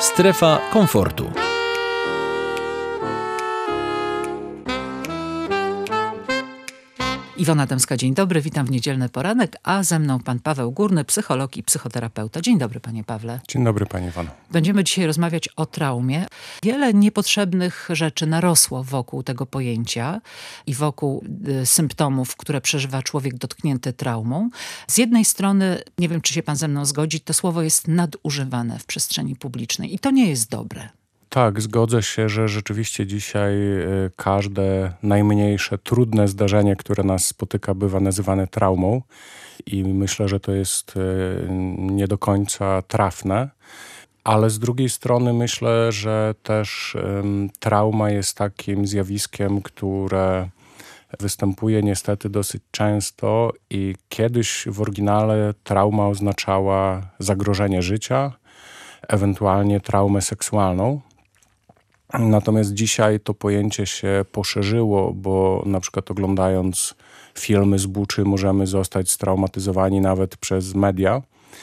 Strefa komfortu. Iwona Dębska, dzień dobry, witam w niedzielny poranek, a ze mną pan Paweł Górny, psycholog i psychoterapeuta. Dzień dobry, panie Pawle. Dzień dobry, pani Iwono. Będziemy dzisiaj rozmawiać o traumie. Wiele niepotrzebnych rzeczy narosło wokół tego pojęcia i wokół symptomów, które przeżywa człowiek dotknięty traumą. Z jednej strony, nie wiem, czy się pan ze mną zgodzi, to słowo jest nadużywane w przestrzeni publicznej i to nie jest dobre. Tak, zgodzę się, że rzeczywiście dzisiaj każde najmniejsze, trudne zdarzenie, które nas spotyka, bywa nazywane traumą i myślę, że to jest nie do końca trafne. Ale z drugiej strony myślę, że też trauma jest takim zjawiskiem, które występuje niestety dosyć często i kiedyś w oryginale trauma oznaczała zagrożenie życia, ewentualnie traumę seksualną. Natomiast dzisiaj to pojęcie się poszerzyło, bo na przykład oglądając filmy z Buczy możemy zostać straumatyzowani nawet przez media,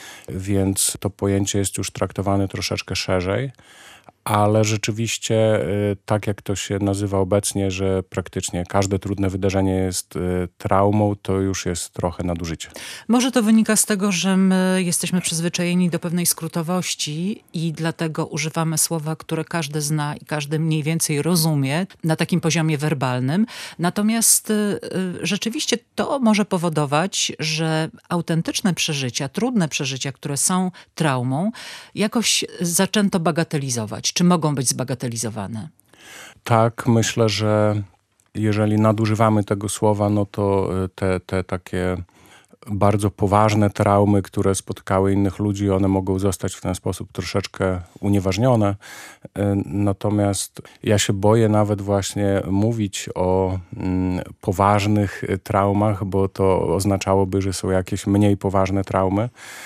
więc to pojęcie jest już traktowane troszeczkę szerzej. Ale rzeczywiście, tak jak to się nazywa obecnie, że praktycznie każde trudne wydarzenie jest traumą, to już jest trochę nadużycie. Może to wynika z tego, że my jesteśmy przyzwyczajeni do pewnej skrótowości i dlatego używamy słowa, które każdy zna i każdy mniej więcej rozumie na takim poziomie werbalnym. Natomiast rzeczywiście to może powodować, że autentyczne przeżycia, trudne przeżycia, które są traumą, jakoś zaczęto bagatelizować. Czy mogą być zbagatelizowane? Tak, myślę, że jeżeli nadużywamy tego słowa, no to te takie bardzo poważne traumy, które spotkały innych ludzi, one mogą zostać w ten sposób troszeczkę unieważnione. Natomiast ja się boję nawet właśnie mówić o poważnych traumach, bo to oznaczałoby, że są jakieś mniej poważne traumy,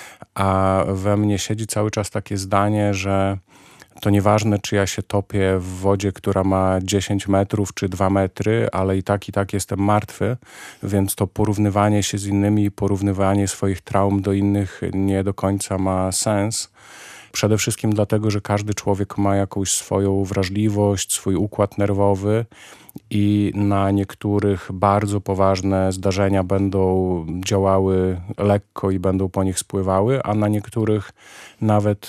a we mnie siedzi cały czas takie zdanie, że to nieważne, czy ja się topię w wodzie, która ma 10 metrów czy 2 metry, ale i tak jestem martwy, więc to porównywanie się z innymi i porównywanie swoich traum do innych nie do końca ma sens. Przede wszystkim dlatego, że każdy człowiek ma jakąś swoją wrażliwość, swój układ nerwowy i na niektórych bardzo poważne zdarzenia będą działały lekko i będą po nich spływały, a na niektórych nawet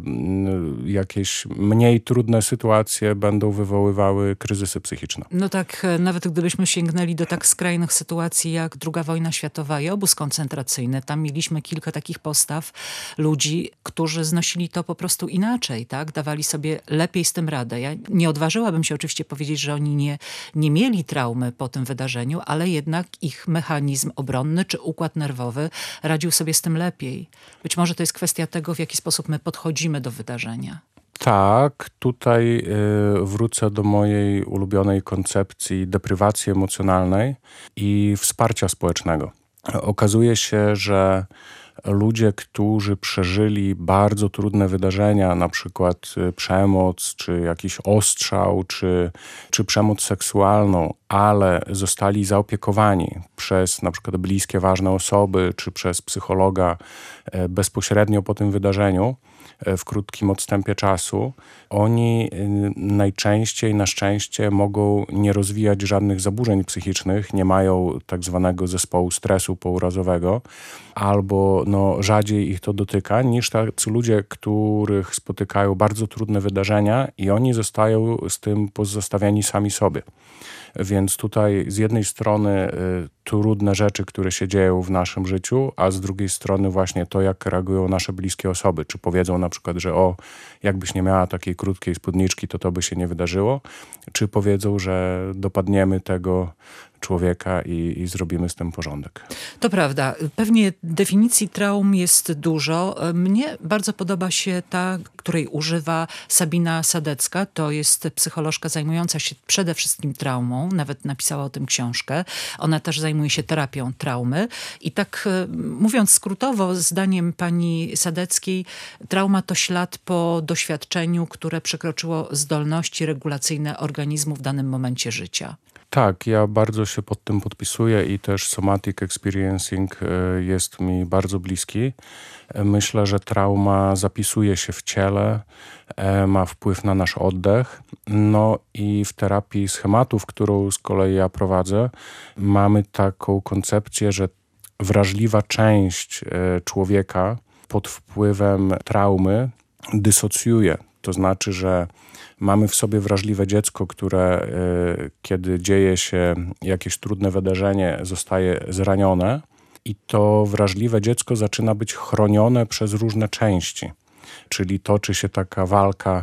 jakieś mniej trudne sytuacje będą wywoływały kryzysy psychiczne. No tak, nawet gdybyśmy sięgnęli do tak skrajnych sytuacji jak II wojna światowa i obóz koncentracyjny, tam mieliśmy kilka takich postaw ludzi, którzy znosili to po prostu inaczej, tak? Dawali sobie lepiej z tym radę. Ja nie odważyłabym się oczywiście powiedzieć, że oni nie mieli traumy po tym wydarzeniu, ale jednak ich mechanizm obronny czy układ nerwowy radził sobie z tym lepiej. Być może to jest kwestia tego, w jaki sposób my podchodzimy do wydarzenia. Tak, tutaj wrócę do mojej ulubionej koncepcji deprywacji emocjonalnej i wsparcia społecznego. Okazuje się, że ludzie, którzy przeżyli bardzo trudne wydarzenia, na przykład przemoc, czy jakiś ostrzał, czy przemoc seksualną, ale zostali zaopiekowani przez na przykład bliskie, ważne osoby, czy przez psychologa bezpośrednio po tym wydarzeniu, w krótkim odstępie czasu, oni najczęściej, na szczęście, mogą nie rozwijać żadnych zaburzeń psychicznych, nie mają tak zwanego zespołu stresu pourazowego, albo rzadziej ich to dotyka, niż tacy ludzie, których spotykają bardzo trudne wydarzenia i oni zostają z tym pozostawieni sami sobie. Więc tutaj z jednej strony trudne rzeczy, które się dzieją w naszym życiu, a z drugiej strony właśnie to, jak reagują nasze bliskie osoby. Czy powiedzą na przykład, że jakbyś nie miała takiej krótkiej spódniczki, to by się nie wydarzyło. Czy powiedzą, że dopadniemy tego człowieka i zrobimy z tym porządek. To prawda. Pewnie definicji traum jest dużo. Mnie bardzo podoba się ta, której używa Sabina Sadecka. To jest psycholożka zajmująca się przede wszystkim traumą. Nawet napisała o tym książkę. Ona też zajmuje się terapią traumy. I tak mówiąc skrótowo, zdaniem pani Sadeckiej, trauma to ślad po doświadczeniu, które przekroczyło zdolności regulacyjne organizmu w danym momencie życia. Tak, ja bardzo się pod tym podpisuję i też somatic experiencing jest mi bardzo bliski. Myślę, że trauma zapisuje się w ciele, ma wpływ na nasz oddech. No i w terapii schematów, którą z kolei ja prowadzę, mamy taką koncepcję, że wrażliwa część człowieka pod wpływem traumy dysocjuje. To znaczy, że mamy w sobie wrażliwe dziecko, które kiedy dzieje się jakieś trudne wydarzenie, zostaje zranione i to wrażliwe dziecko zaczyna być chronione przez różne części. Czyli toczy się taka walka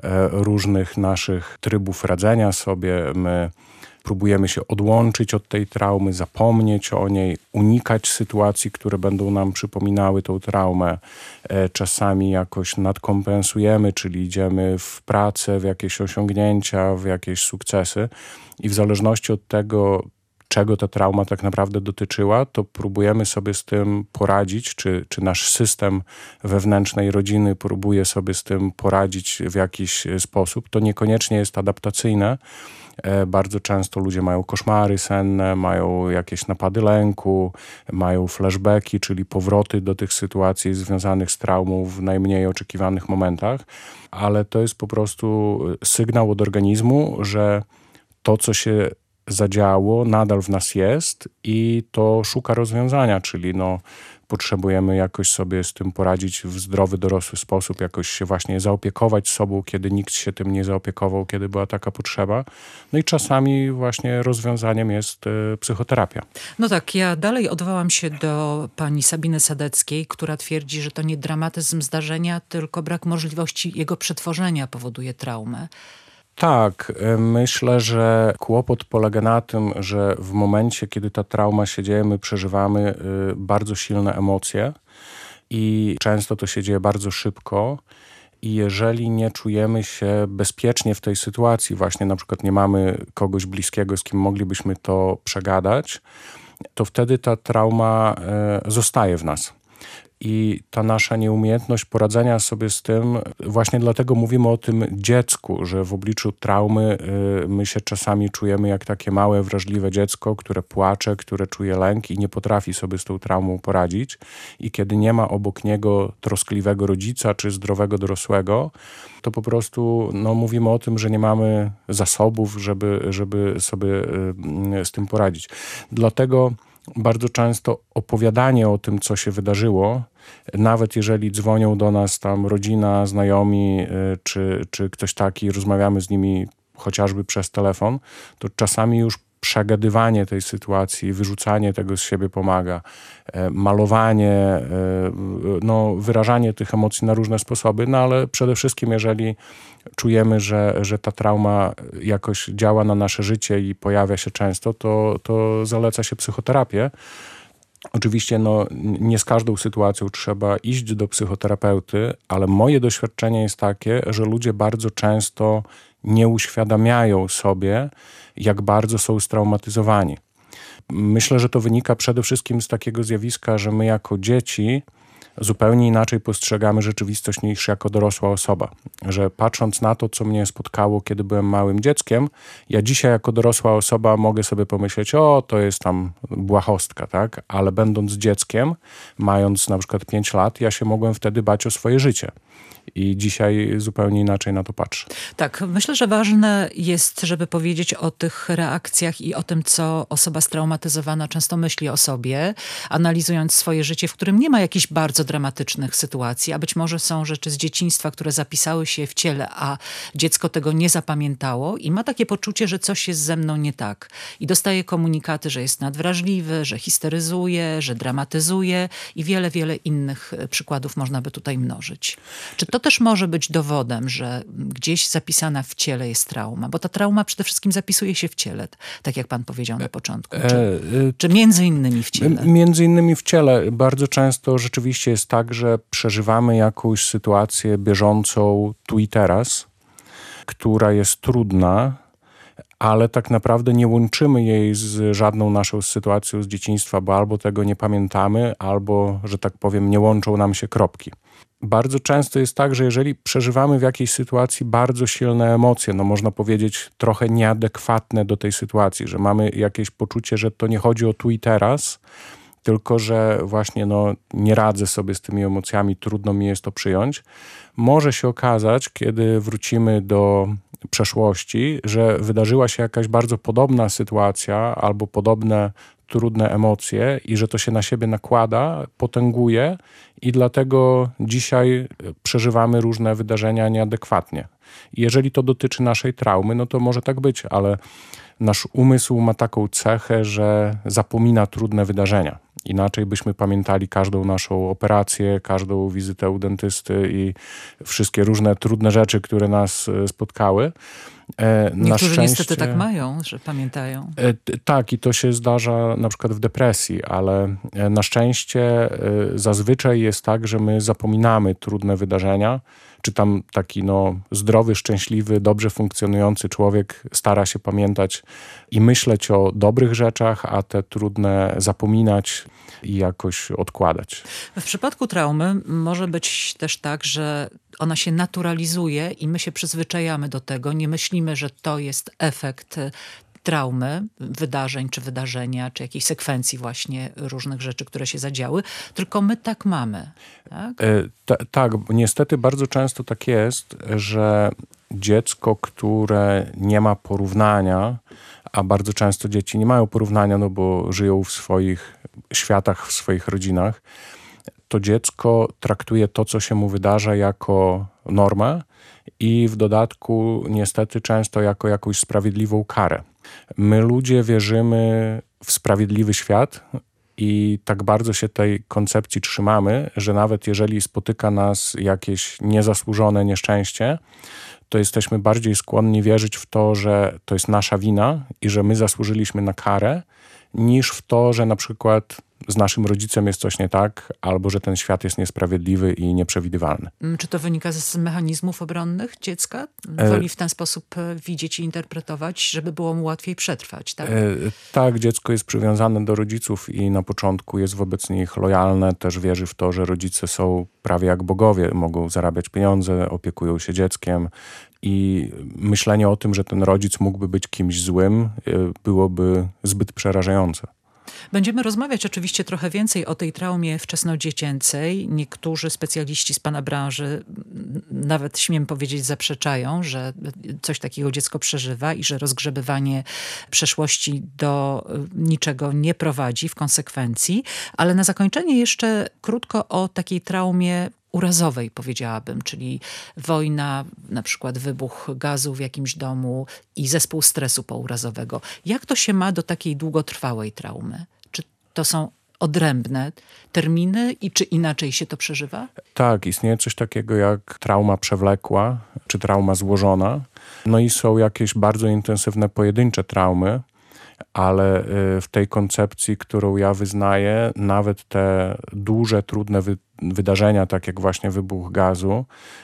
różnych naszych trybów radzenia sobie. My próbujemy się odłączyć od tej traumy, zapomnieć o niej, unikać sytuacji, które będą nam przypominały tą traumę. Czasami jakoś nadkompensujemy, czyli idziemy w pracę, w jakieś osiągnięcia, w jakieś sukcesy i w zależności od tego, czego ta trauma tak naprawdę dotyczyła, to próbujemy sobie z tym poradzić, czy nasz system wewnętrznej rodziny próbuje sobie z tym poradzić w jakiś sposób. To niekoniecznie jest adaptacyjne. Bardzo często ludzie mają koszmary senne, mają jakieś napady lęku, mają flashbacki, czyli powroty do tych sytuacji związanych z traumą w najmniej oczekiwanych momentach, ale to jest po prostu sygnał od organizmu, że to, co się zadziało, nadal w nas jest i to szuka rozwiązania, czyli potrzebujemy jakoś sobie z tym poradzić w zdrowy, dorosły sposób, jakoś się właśnie zaopiekować sobą, kiedy nikt się tym nie zaopiekował, kiedy była taka potrzeba. No i czasami właśnie rozwiązaniem jest psychoterapia. No tak, ja dalej odwołam się do pani Sabiny Sadeckiej, która twierdzi, że to nie dramatyzm zdarzenia, tylko brak możliwości jego przetworzenia powoduje traumę. Tak, myślę, że kłopot polega na tym, że w momencie, kiedy ta trauma się dzieje, my przeżywamy bardzo silne emocje i często to się dzieje bardzo szybko i jeżeli nie czujemy się bezpiecznie w tej sytuacji, właśnie na przykład nie mamy kogoś bliskiego, z kim moglibyśmy to przegadać, to wtedy ta trauma zostaje w nas. I ta nasza nieumiejętność poradzenia sobie z tym, właśnie dlatego mówimy o tym dziecku, że w obliczu traumy my się czasami czujemy jak takie małe, wrażliwe dziecko, które płacze, które czuje lęk i nie potrafi sobie z tą traumą poradzić. I kiedy nie ma obok niego troskliwego rodzica czy zdrowego dorosłego, to po prostu mówimy o tym, że nie mamy zasobów, żeby sobie z tym poradzić. Dlatego bardzo często opowiadanie o tym, co się nawet jeżeli dzwonią do nas tam rodzina, znajomi czy ktoś taki, rozmawiamy z nimi chociażby przez telefon, to czasami już przegadywanie tej sytuacji, wyrzucanie tego z siebie pomaga. Malowanie, wyrażanie tych emocji na różne sposoby, ale przede wszystkim jeżeli czujemy, że ta trauma jakoś działa na nasze życie i pojawia się często, to zaleca się psychoterapię. Oczywiście nie z każdą sytuacją trzeba iść do psychoterapeuty, ale moje doświadczenie jest takie, że ludzie bardzo często nie uświadamiają sobie, jak bardzo są straumatyzowani. Myślę, że to wynika przede wszystkim z takiego zjawiska, że my jako dzieci zupełnie inaczej postrzegamy rzeczywistość niż jako dorosła osoba. Że patrząc na to, co mnie spotkało, kiedy byłem małym dzieckiem, ja dzisiaj jako dorosła osoba mogę sobie pomyśleć, to jest tam błahostka, tak? Ale będąc dzieckiem, mając na przykład 5 lat, ja się mogłem wtedy bać o swoje życie. I dzisiaj zupełnie inaczej na to patrzę. Tak, myślę, że ważne jest, żeby powiedzieć o tych reakcjach i o tym, co osoba straumatyzowana często myśli o sobie, analizując swoje życie, w którym nie ma jakichś bardzo dramatycznych sytuacji, a być może są rzeczy z dzieciństwa, które zapisały się w ciele, a dziecko tego nie zapamiętało i ma takie poczucie, że coś jest ze mną nie tak. I dostaje komunikaty, że jest nadwrażliwy, że histeryzuje, że dramatyzuje i wiele, wiele innych przykładów można by tutaj mnożyć. Czy to też może być dowodem, że gdzieś zapisana w ciele jest trauma? Bo ta trauma przede wszystkim zapisuje się w ciele, tak jak pan powiedział na początku. Czy między innymi w ciele? Między innymi w ciele. Bardzo często rzeczywiście jest tak, że przeżywamy jakąś sytuację bieżącą tu i teraz, która jest trudna, ale tak naprawdę nie łączymy jej z żadną naszą sytuacją z dzieciństwa, bo albo tego nie pamiętamy, albo, że tak powiem, nie łączą nam się kropki. Bardzo często jest tak, że jeżeli przeżywamy w jakiejś sytuacji bardzo silne emocje, no można powiedzieć trochę nieadekwatne do tej sytuacji, że mamy jakieś poczucie, że to nie chodzi o tu i teraz, tylko że właśnie nie radzę sobie z tymi emocjami, trudno mi jest to przyjąć. Może się okazać, kiedy wrócimy do przeszłości, że wydarzyła się jakaś bardzo podobna sytuacja albo podobne trudne emocje i że to się na siebie nakłada, potęguje i dlatego dzisiaj przeżywamy różne wydarzenia nieadekwatnie. I jeżeli to dotyczy naszej traumy, no to może tak być, ale nasz umysł ma taką cechę, że zapomina trudne wydarzenia. Inaczej byśmy pamiętali każdą naszą operację, każdą wizytę u dentysty i wszystkie różne trudne rzeczy, które nas spotkały. Niektórzy niestety tak mają, że pamiętają. Tak, i to się zdarza na przykład w depresji, ale na szczęście zazwyczaj jest tak, że my zapominamy trudne wydarzenia, czy tam taki zdrowy, szczęśliwy, dobrze funkcjonujący człowiek stara się pamiętać i myśleć o dobrych rzeczach, a te trudne zapominać i jakoś odkładać. W przypadku traumy może być też tak, że ona się naturalizuje i my się przyzwyczajamy do tego, nie myślimy, że to jest efekt traumy, wydarzeń, czy wydarzenia, czy jakiejś sekwencji właśnie różnych rzeczy, które się zadziały, tylko my tak mamy. Tak? Tak, bo niestety bardzo często tak jest, że dziecko, które nie ma porównania, a bardzo często dzieci nie mają porównania, bo żyją w swoich światach, w swoich rodzinach, to dziecko traktuje to, co się mu wydarza, jako normę i w dodatku niestety często jako jakąś sprawiedliwą karę. My ludzie wierzymy w sprawiedliwy świat i tak bardzo się tej koncepcji trzymamy, że nawet jeżeli spotyka nas jakieś niezasłużone nieszczęście, to jesteśmy bardziej skłonni wierzyć w to, że to jest nasza wina i że my zasłużyliśmy na karę, niż w to, że na przykład z naszym rodzicem jest coś nie tak, albo że ten świat jest niesprawiedliwy i nieprzewidywalny. Czy to wynika z mechanizmów obronnych dziecka? Woli w ten sposób widzieć i interpretować, żeby było mu łatwiej przetrwać, tak? Tak, dziecko jest przywiązane do rodziców i na początku jest wobec nich lojalne, też wierzy w to, że rodzice są prawie jak bogowie, mogą zarabiać pieniądze, opiekują się dzieckiem i myślenie o tym, że ten rodzic mógłby być kimś złym, byłoby zbyt przerażające. Będziemy rozmawiać oczywiście trochę więcej o tej traumie wczesnodziecięcej. Niektórzy specjaliści z pana branży, nawet śmiem powiedzieć, zaprzeczają, że coś takiego dziecko przeżywa i że rozgrzebywanie przeszłości do niczego nie prowadzi w konsekwencji. Ale na zakończenie jeszcze krótko o takiej traumie urazowej, powiedziałabym, czyli wojna, na przykład wybuch gazu w jakimś domu i zespół stresu pourazowego. Jak to się ma do takiej długotrwałej traumy? Czy to są odrębne terminy i czy inaczej się to przeżywa? Tak, istnieje coś takiego jak trauma przewlekła, czy trauma złożona. No i są jakieś bardzo intensywne pojedyncze traumy, ale w tej koncepcji, którą ja wyznaję, nawet te duże, trudne wydarzenia, tak jak właśnie wybuch gazu,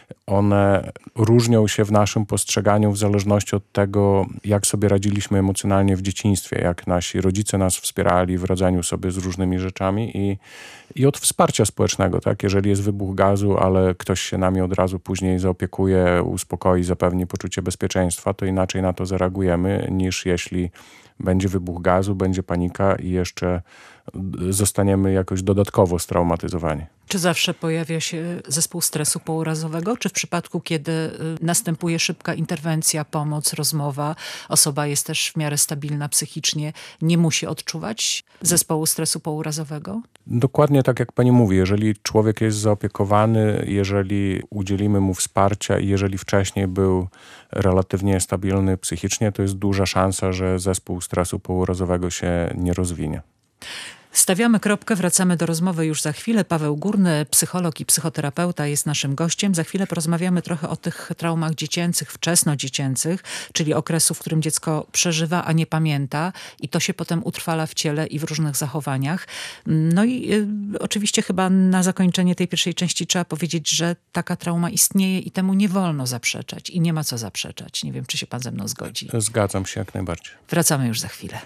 one różnią się w naszym postrzeganiu w zależności od tego, jak sobie radziliśmy emocjonalnie w dzieciństwie, jak nasi rodzice nas wspierali w radzeniu sobie z różnymi rzeczami i od wsparcia społecznego, tak? Jeżeli jest wybuch gazu, ale ktoś się nami od razu później zaopiekuje, uspokoi, zapewni poczucie bezpieczeństwa, to inaczej na to zareagujemy, niż jeśli będzie wybuch gazu, będzie panika i jeszcze zostaniemy jakoś dodatkowo straumatyzowani. Czy zawsze pojawia się zespół stresu pourazowego? Czy w przypadku, kiedy następuje szybka interwencja, pomoc, rozmowa, osoba jest też w miarę stabilna psychicznie, nie musi odczuwać zespołu stresu pourazowego? Dokładnie tak jak pani mówi. Jeżeli człowiek jest zaopiekowany, jeżeli udzielimy mu wsparcia i jeżeli wcześniej był relatywnie stabilny psychicznie, to jest duża szansa, że zespół stresu pourazowego się nie rozwinie. Stawiamy kropkę, wracamy do rozmowy już za chwilę. Paweł Górny, psycholog i psychoterapeuta, jest naszym gościem. Za chwilę porozmawiamy trochę o tych traumach dziecięcych, wczesnodziecięcych, czyli okresu, w którym dziecko przeżywa, a nie pamięta i to się potem utrwala w ciele i w różnych zachowaniach. No i oczywiście chyba na zakończenie tej pierwszej części trzeba powiedzieć, że taka trauma istnieje i temu nie wolno zaprzeczać i nie ma co zaprzeczać. Nie wiem, czy się pan ze mną zgodzi. Zgadzam się jak najbardziej. Wracamy już za chwilę.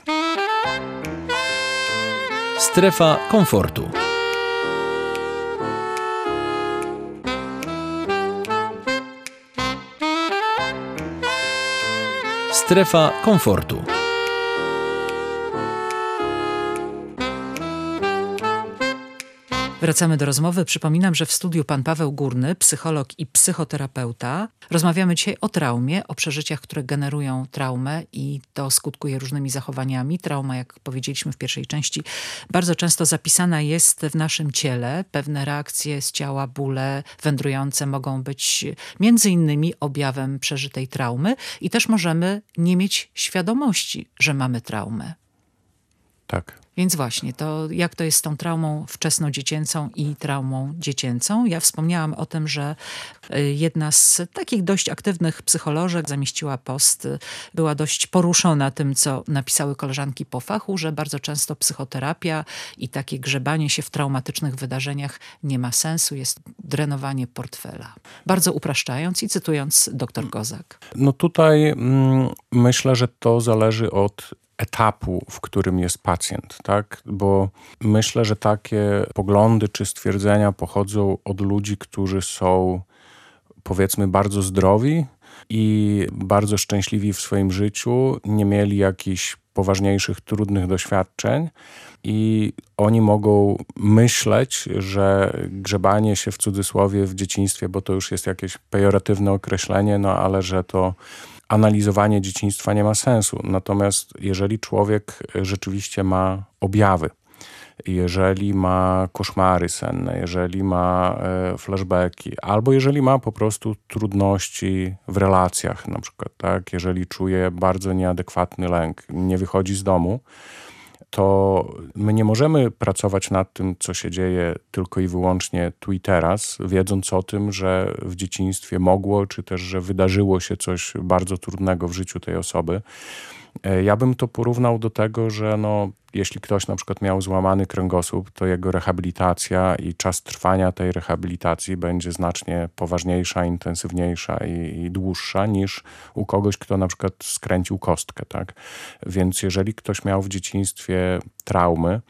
Strefa komfortu. Strefa komfortu. Wracamy do rozmowy. Przypominam, że w studiu pan Paweł Górny, psycholog i psychoterapeuta. Rozmawiamy dzisiaj o traumie, o przeżyciach, które generują traumę i to skutkuje różnymi zachowaniami. Trauma, jak powiedzieliśmy w pierwszej części, bardzo często zapisana jest w naszym ciele. Pewne reakcje z ciała, bóle wędrujące mogą być między innymi objawem przeżytej traumy i też możemy nie mieć świadomości, że mamy traumę. Tak. Więc właśnie, to jak to jest z tą traumą wczesnodziecięcą i traumą dziecięcą? Ja wspomniałam o tym, że jedna z takich dość aktywnych psycholożek zamieściła post, była dość poruszona tym, co napisały koleżanki po fachu, że bardzo często psychoterapia i takie grzebanie się w traumatycznych wydarzeniach nie ma sensu, jest drenowanie portfela. Bardzo upraszczając i cytując dr Kozak. No tutaj myślę, że to zależy od etapu, w którym jest pacjent, tak? Bo myślę, że takie poglądy czy stwierdzenia pochodzą od ludzi, którzy są, powiedzmy, bardzo zdrowi i bardzo szczęśliwi w swoim życiu, nie mieli jakichś poważniejszych, trudnych doświadczeń i oni mogą myśleć, że grzebanie się w cudzysłowie w dzieciństwie, bo to już jest jakieś pejoratywne określenie, no ale że to analizowanie dzieciństwa nie ma sensu. Natomiast jeżeli człowiek rzeczywiście ma objawy, jeżeli ma koszmary senne, jeżeli ma flashbacki, albo jeżeli ma po prostu trudności w relacjach na przykład, tak? Jeżeli czuje bardzo nieadekwatny lęk, nie wychodzi z domu, to my nie możemy pracować nad tym, co się dzieje tylko i wyłącznie tu i teraz, wiedząc o tym, że w dzieciństwie mogło, czy też, że wydarzyło się coś bardzo trudnego w życiu tej osoby. Ja bym to porównał do tego, że jeśli ktoś na przykład miał złamany kręgosłup, to jego rehabilitacja i czas trwania tej rehabilitacji będzie znacznie poważniejsza, intensywniejsza i dłuższa niż u kogoś, kto na przykład skręcił kostkę, tak? Więc jeżeli ktoś miał w dzieciństwie traumy,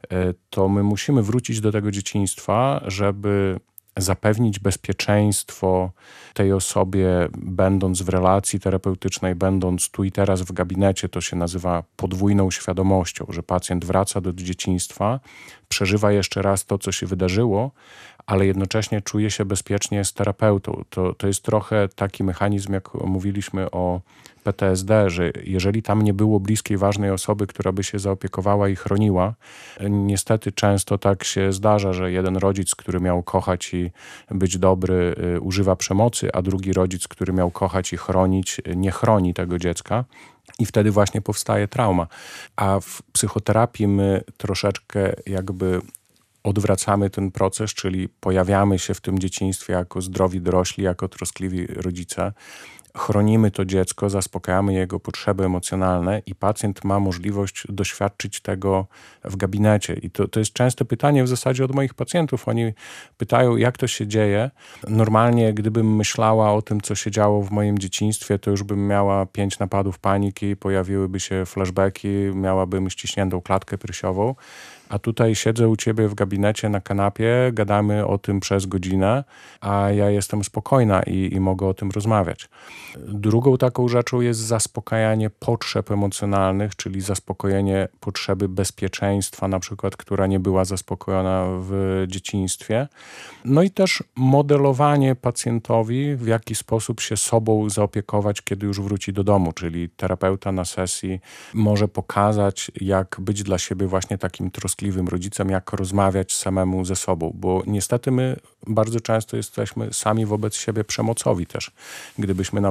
to my musimy wrócić do tego dzieciństwa, żeby zapewnić bezpieczeństwo tej osobie, będąc w relacji terapeutycznej, będąc tu i teraz w gabinecie, to się nazywa podwójną świadomością, że pacjent wraca do dzieciństwa, przeżywa jeszcze raz to, co się wydarzyło, ale jednocześnie czuje się bezpiecznie z terapeutą. To jest trochę taki mechanizm, jak mówiliśmy o PTSD, że jeżeli tam nie było bliskiej, ważnej osoby, która by się zaopiekowała i chroniła, niestety często tak się zdarza, że jeden rodzic, który miał kochać i być dobry, używa przemocy, a drugi rodzic, który miał kochać i chronić, nie chroni tego dziecka. I wtedy właśnie powstaje trauma. A w psychoterapii my troszeczkę jakby odwracamy ten proces, czyli pojawiamy się w tym dzieciństwie jako zdrowi dorośli, jako troskliwi rodzice. Chronimy to dziecko, zaspokajamy jego potrzeby emocjonalne i pacjent ma możliwość doświadczyć tego w gabinecie. I to jest częste pytanie w zasadzie od moich pacjentów. Oni pytają, jak to się dzieje. Normalnie, gdybym myślała o tym, co się działo w moim dzieciństwie, to już bym miała 5 napadów paniki, pojawiłyby się flashbacki, miałabym ściśniętą klatkę piersiową. A tutaj siedzę u ciebie w gabinecie na kanapie, gadamy o tym przez godzinę, a ja jestem spokojna i mogę o tym rozmawiać. Drugą taką rzeczą jest zaspokajanie potrzeb emocjonalnych, czyli zaspokojenie potrzeby bezpieczeństwa, na przykład, która nie była zaspokojona w dzieciństwie. No i też modelowanie pacjentowi, w jaki sposób się sobą zaopiekować, kiedy już wróci do domu, czyli terapeuta na sesji może pokazać, jak być dla siebie właśnie takim troskliwym rodzicem, jak rozmawiać samemu ze sobą, bo niestety my bardzo często jesteśmy sami wobec siebie przemocowi też. Gdybyśmy na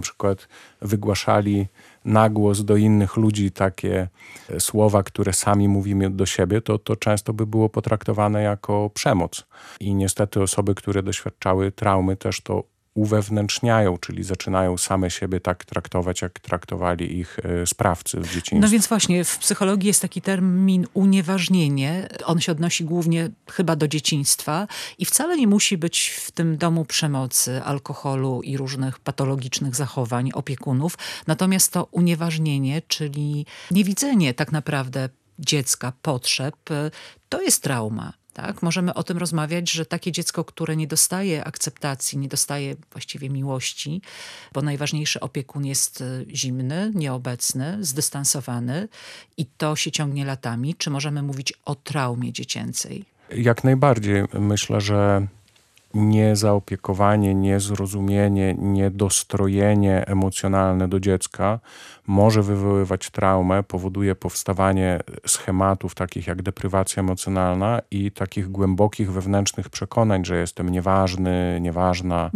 przykład wygłaszali na głos do innych ludzi takie słowa, które sami mówimy do siebie, to często by było potraktowane jako przemoc. I niestety osoby, które doświadczały traumy, też to uwewnętrzniają, czyli zaczynają same siebie tak traktować, jak traktowali ich sprawcy w dzieciństwie. No więc właśnie, w psychologii jest taki termin unieważnienie. On się odnosi głównie chyba do dzieciństwa i wcale nie musi być w tym domu przemocy, alkoholu i różnych patologicznych zachowań opiekunów. Natomiast to unieważnienie, czyli niewidzenie tak naprawdę dziecka potrzeb, to jest trauma. Tak? Możemy o tym rozmawiać, że takie dziecko, które nie dostaje akceptacji, nie dostaje właściwie miłości, bo najważniejszy opiekun jest zimny, nieobecny, zdystansowany i to się ciągnie latami. Czy możemy mówić o traumie dziecięcej? Jak najbardziej. Myślę, że niezaopiekowanie, niezrozumienie, niedostrojenie emocjonalne do dziecka może wywoływać traumę, powoduje powstawanie schematów takich jak deprywacja emocjonalna i takich głębokich wewnętrznych przekonań, że jestem nieważny, nieważna.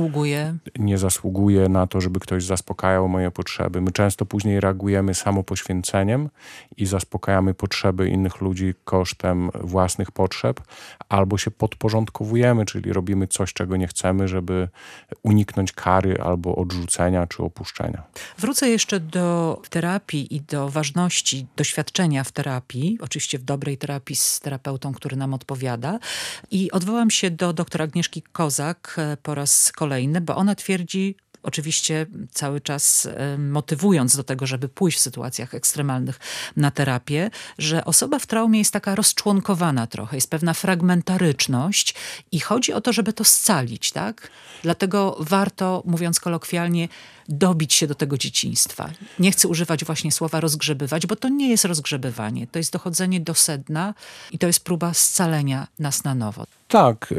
Nie zasługuję na to, żeby ktoś zaspokajał moje potrzeby. My często później reagujemy samopoświęceniem i zaspokajamy potrzeby innych ludzi kosztem własnych potrzeb, albo się podporządkowujemy, czyli robimy coś, czego nie chcemy, żeby uniknąć kary albo odrzucenia czy opuszczenia. Wrócę jeszcze do terapii i do ważności doświadczenia w terapii, oczywiście w dobrej terapii z terapeutą, który nam odpowiada. I odwołam się do dr Agnieszki Kozak po raz kolejny, bo ona twierdzi, oczywiście cały czas motywując do tego, żeby pójść w sytuacjach ekstremalnych na terapię, że osoba w traumie jest taka rozczłonkowana trochę, jest pewna fragmentaryczność i chodzi o to, żeby to scalić, tak? Dlatego warto, mówiąc kolokwialnie, dobić się do tego dzieciństwa. Nie chcę używać właśnie słowa rozgrzebywać, bo to nie jest rozgrzebywanie, to jest dochodzenie do sedna i to jest próba scalenia nas na nowo. Tak,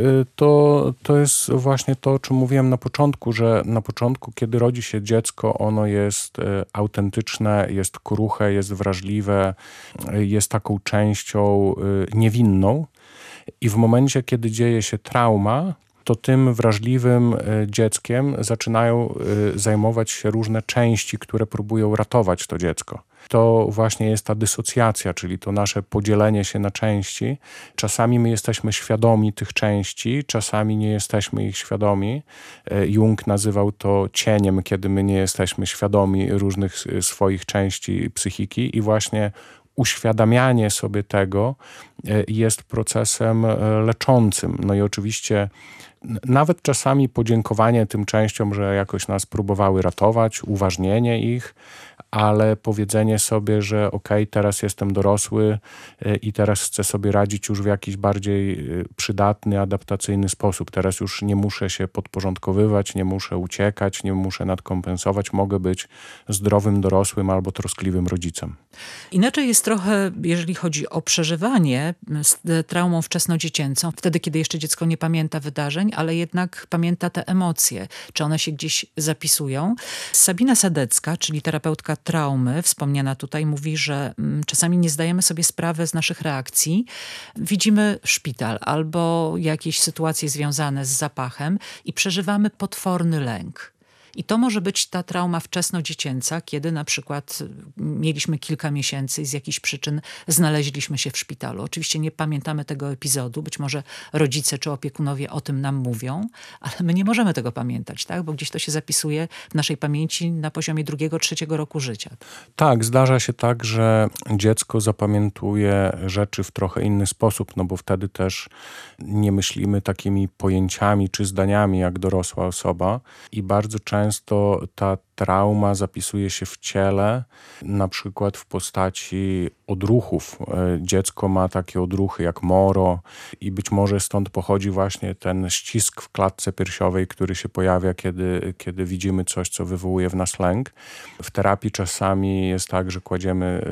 to jest właśnie to, o czym mówiłem na początku, że na początku, kiedy rodzi się dziecko, ono jest autentyczne, jest kruche, jest wrażliwe, jest taką częścią niewinną i w momencie, kiedy dzieje się trauma, to tym wrażliwym dzieckiem zaczynają zajmować się różne części, które próbują ratować to dziecko. To właśnie jest ta dysocjacja, czyli to nasze podzielenie się na części. Czasami my jesteśmy świadomi tych części, czasami nie jesteśmy ich świadomi. Jung nazywał to cieniem, kiedy my nie jesteśmy świadomi różnych swoich części psychiki i właśnie uświadamianie sobie tego jest procesem leczącym. No i oczywiście nawet czasami podziękowanie tym częściom, że jakoś nas próbowały ratować, uważnienie ich, ale powiedzenie sobie, że okej, teraz jestem dorosły i teraz chcę sobie radzić już w jakiś bardziej przydatny, adaptacyjny sposób. Teraz już nie muszę się podporządkowywać, nie muszę uciekać, nie muszę nadkompensować. Mogę być zdrowym dorosłym albo troskliwym rodzicem. Inaczej jest trochę, jeżeli chodzi o przeżywanie z traumą wczesnodziecięcą, wtedy, kiedy jeszcze dziecko nie pamięta wydarzeń, ale jednak pamięta te emocje. Czy one się gdzieś zapisują? Sabina Sadecka, czyli terapeutka traumy, wspomniana tutaj, mówi, że czasami nie zdajemy sobie sprawy z naszych reakcji. Widzimy szpital albo jakieś sytuacje związane z zapachem i przeżywamy potworny lęk. I to może być ta trauma wczesnodziecięca, kiedy na przykład mieliśmy kilka miesięcy i z jakichś przyczyn znaleźliśmy się w szpitalu. Oczywiście nie pamiętamy tego epizodu, być może rodzice czy opiekunowie o tym nam mówią, ale my nie możemy tego pamiętać, tak? Bo gdzieś to się zapisuje w naszej pamięci na poziomie 2., 3. roku życia. Tak, zdarza się tak, że dziecko zapamiętuje rzeczy w trochę inny sposób, no bo wtedy też nie myślimy takimi pojęciami czy zdaniami jak dorosła osoba i bardzo często ta trauma zapisuje się w ciele, na przykład w postaci odruchów. Dziecko ma takie odruchy jak moro i być może stąd pochodzi właśnie ten ścisk w klatce piersiowej, który się pojawia, kiedy widzimy coś, co wywołuje w nas lęk. W terapii czasami jest tak, że kładziemy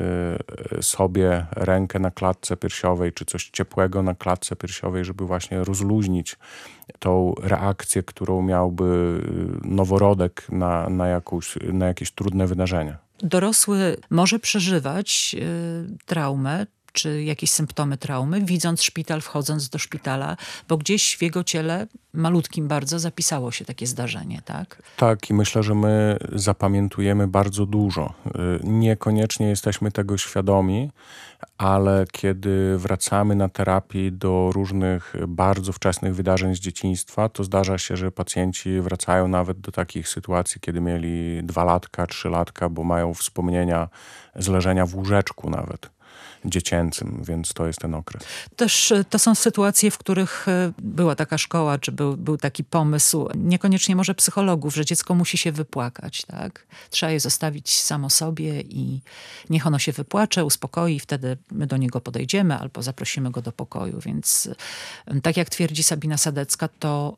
sobie rękę na klatce piersiowej, czy coś ciepłego na klatce piersiowej, żeby właśnie rozluźnić tą reakcję, którą miałby noworodek na jakieś trudne wydarzenie. Dorosły może przeżywać traumę, czy jakieś symptomy traumy, widząc szpital, wchodząc do szpitala, bo gdzieś w jego ciele, malutkim bardzo, zapisało się takie zdarzenie, tak? Tak, i myślę, że my zapamiętujemy bardzo dużo. Niekoniecznie jesteśmy tego świadomi, ale kiedy wracamy na terapii do różnych bardzo wczesnych wydarzeń z dzieciństwa, to zdarza się, że pacjenci wracają nawet do takich sytuacji, kiedy mieli 2 latka, 3 latka, bo mają wspomnienia z leżenia w łóżeczku nawet dziecięcym, więc to jest ten okres. Też to są sytuacje, w których była taka szkoła, czy był taki pomysł, niekoniecznie może psychologów, że dziecko musi się wypłakać, tak? Trzeba je zostawić samo sobie i niech ono się wypłacze, uspokoi, wtedy my do niego podejdziemy albo zaprosimy go do pokoju. Więc tak jak twierdzi Sabina Sadecka, to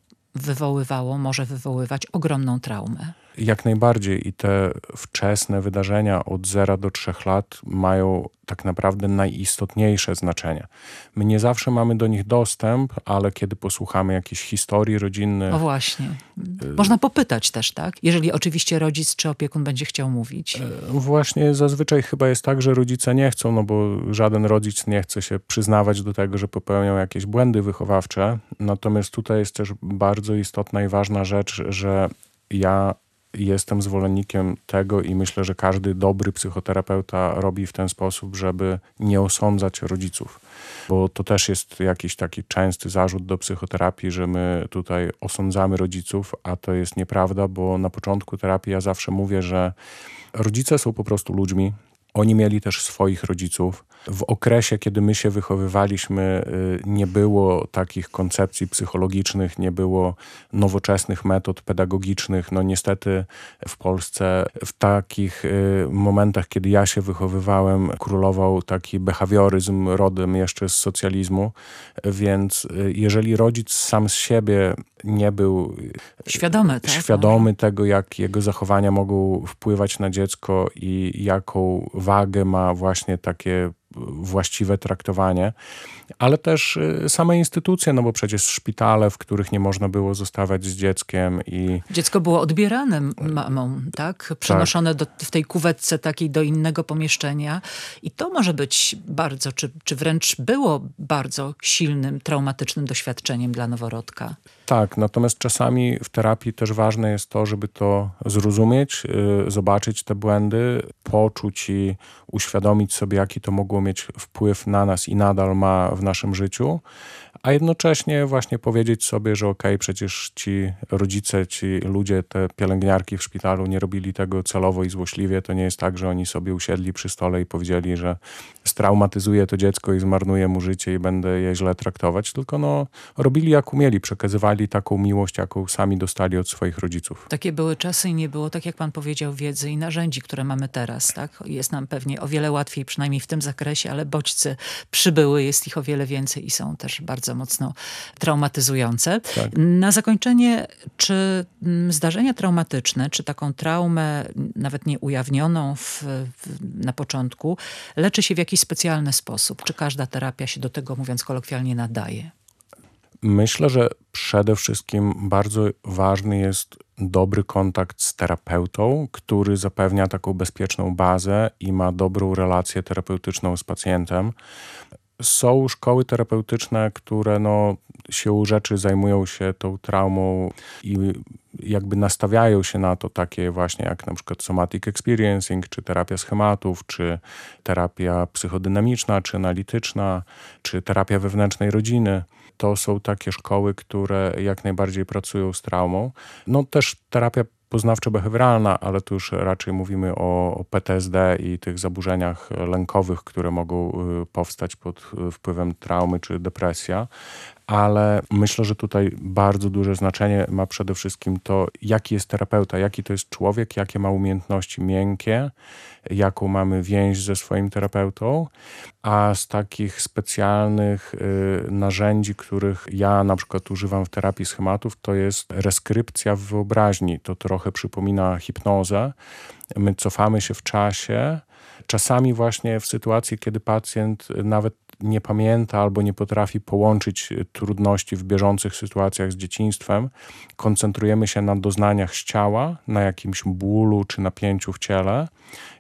może wywoływać ogromną traumę. Jak najbardziej i te wczesne wydarzenia od 0 do 3 lat mają tak naprawdę najistotniejsze znaczenie. My nie zawsze mamy do nich dostęp, ale kiedy posłuchamy jakichś historii rodzinnych... No właśnie. Można popytać też, tak? Jeżeli oczywiście rodzic czy opiekun będzie chciał mówić. Właśnie zazwyczaj chyba jest tak, że rodzice nie chcą, no bo żaden rodzic nie chce się przyznawać do tego, że popełniał jakieś błędy wychowawcze. Natomiast tutaj jest też bardzo istotna i ważna rzecz, że ja jestem zwolennikiem tego i myślę, że każdy dobry psychoterapeuta robi w ten sposób, żeby nie osądzać rodziców. Bo to też jest jakiś taki częsty zarzut do psychoterapii, że my tutaj osądzamy rodziców, a to jest nieprawda, bo na początku terapii ja zawsze mówię, że rodzice są po prostu ludźmi. Oni mieli też swoich rodziców. W okresie, kiedy my się wychowywaliśmy, nie było takich koncepcji psychologicznych, nie było nowoczesnych metod pedagogicznych. No niestety w Polsce w takich momentach, kiedy ja się wychowywałem, królował taki behawioryzm rodem jeszcze z socjalizmu. Więc jeżeli rodzic sam z siebie nie był świadomy tego, jak jego zachowania mogą wpływać na dziecko i jaką wagę ma właśnie takie właściwe traktowanie, ale też same instytucje, no bo przecież szpitale, w których nie można było zostawać z dzieckiem i... Dziecko było odbierane mamą, tak? Przenoszone w tej kuwetce takiej do innego pomieszczenia i to może być bardzo, czy wręcz było bardzo silnym, traumatycznym doświadczeniem dla noworodka. Tak, natomiast czasami w terapii też ważne jest to, żeby to zrozumieć, zobaczyć te błędy, poczuć i uświadomić sobie, jaki to mogło mieć wpływ na nas i nadal ma w naszym życiu, a jednocześnie właśnie powiedzieć sobie, że okej, przecież ci rodzice, ci ludzie, te pielęgniarki w szpitalu nie robili tego celowo i złośliwie. To nie jest tak, że oni sobie usiedli przy stole i powiedzieli, że straumatyzuję to dziecko i zmarnuję mu życie i będę je źle traktować, tylko robili jak umieli, przekazywali taką miłość, jaką sami dostali od swoich rodziców. Takie były czasy i nie było, tak jak pan powiedział, wiedzy i narzędzi, które mamy teraz, tak? Jest nam pewnie o wiele łatwiej, przynajmniej w tym zakresie, ale bodźce przybyły, jest ich o wiele więcej i są też bardzo mocno traumatyzujące. Tak. Na zakończenie, czy zdarzenia traumatyczne, czy taką traumę, nawet nieujawnioną na początku, leczy się w jakiś specjalny sposób? Czy każda terapia się do tego, mówiąc kolokwialnie, nadaje? Myślę, że przede wszystkim bardzo ważny jest dobry kontakt z terapeutą, który zapewnia taką bezpieczną bazę i ma dobrą relację terapeutyczną z pacjentem. Są szkoły terapeutyczne, które siłą rzeczy zajmują się tą traumą i jakby nastawiają się na to, takie właśnie jak na przykład somatic experiencing, czy terapia schematów, czy terapia psychodynamiczna, czy analityczna, czy terapia wewnętrznej rodziny. To są takie szkoły, które jak najbardziej pracują z traumą. Też terapia poznawczo-behawioralna, ale tu już raczej mówimy o PTSD i tych zaburzeniach lękowych, które mogą powstać pod wpływem traumy czy depresja. Ale myślę, że tutaj bardzo duże znaczenie ma przede wszystkim to, jaki jest terapeuta, jaki to jest człowiek, jakie ma umiejętności miękkie, jaką mamy więź ze swoim terapeutą. A z takich specjalnych narzędzi, których ja na przykład używam w terapii schematów, to jest reskrypcja w wyobraźni. To trochę przypomina hipnozę. My cofamy się w czasie. Czasami właśnie w sytuacji, kiedy pacjent nawet nie pamięta albo nie potrafi połączyć trudności w bieżących sytuacjach z dzieciństwem, koncentrujemy się na doznaniach z ciała, na jakimś bólu czy napięciu w ciele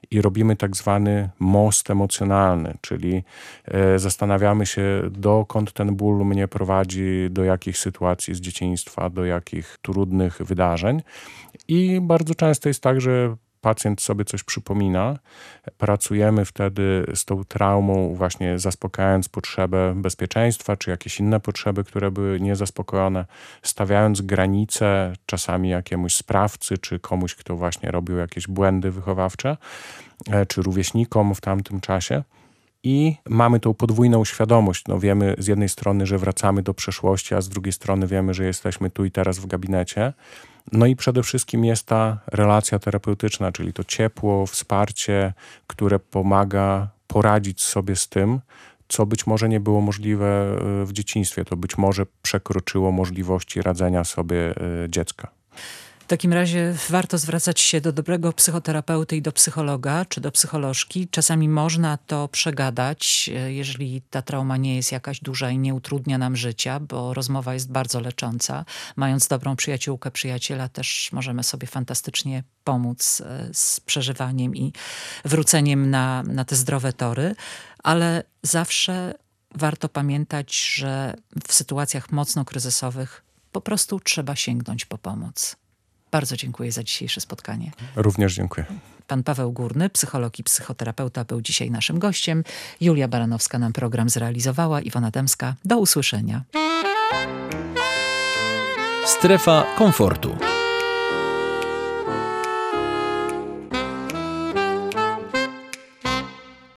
i robimy tak zwany most emocjonalny, czyli zastanawiamy się, dokąd ten ból mnie prowadzi, do jakich sytuacji z dzieciństwa, do jakich trudnych wydarzeń. I bardzo często jest tak, że pacjent sobie coś przypomina. Pracujemy wtedy z tą traumą, właśnie zaspokajając potrzebę bezpieczeństwa, czy jakieś inne potrzeby, które były niezaspokojone, stawiając granice czasami jakiemuś sprawcy, czy komuś, kto właśnie robił jakieś błędy wychowawcze, czy rówieśnikom w tamtym czasie. I mamy tą podwójną świadomość. No wiemy z jednej strony, że wracamy do przeszłości, a z drugiej strony wiemy, że jesteśmy tu i teraz w gabinecie. No i przede wszystkim jest ta relacja terapeutyczna, czyli to ciepło, wsparcie, które pomaga poradzić sobie z tym, co być może nie było możliwe w dzieciństwie. To być może przekroczyło możliwości radzenia sobie dziecka. W takim razie warto zwracać się do dobrego psychoterapeuty i do psychologa czy do psycholożki. Czasami można to przegadać, jeżeli ta trauma nie jest jakaś duża i nie utrudnia nam życia, bo rozmowa jest bardzo lecząca. Mając dobrą przyjaciółkę, przyjaciela też możemy sobie fantastycznie pomóc z przeżywaniem i wróceniem na te zdrowe tory, ale zawsze warto pamiętać, że w sytuacjach mocno kryzysowych po prostu trzeba sięgnąć po pomoc. Bardzo dziękuję za dzisiejsze spotkanie. Również dziękuję. Pan Paweł Górny, psycholog i psychoterapeuta, był dzisiaj naszym gościem. Julia Baranowska nam program zrealizowała. Iwona Dębska. Do usłyszenia. Strefa komfortu.